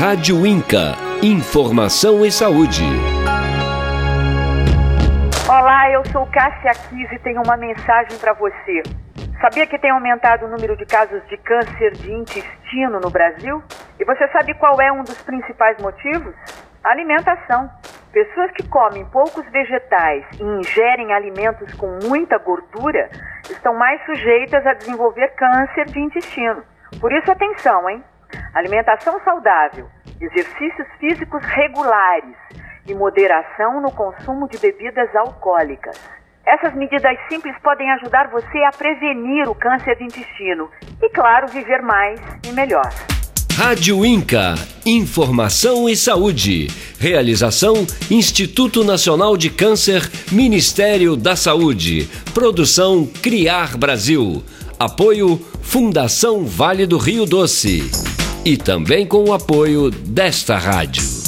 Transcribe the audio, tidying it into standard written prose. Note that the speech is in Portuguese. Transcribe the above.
Rádio Inca. Informação e saúde. Olá, eu sou Cássia Kiss e tenho uma mensagem para você. Sabia que tem aumentado o número de casos de câncer de intestino no Brasil? E você sabe qual é um dos principais motivos? A alimentação. Pessoas que comem poucos vegetais e ingerem alimentos com muita gordura estão mais sujeitas a desenvolver câncer de intestino. Por isso, atenção, hein? Alimentação saudável, exercícios físicos regulares e moderação no consumo de bebidas alcoólicas. Essas medidas simples podem ajudar você a prevenir o câncer de intestino e, claro, viver mais e melhor. Rádio Inca. Informação e saúde. Realização: Instituto Nacional de Câncer, Ministério da Saúde. Produção: Criar Brasil. Apoio: Fundação Vale do Rio Doce. E também com o apoio desta rádio.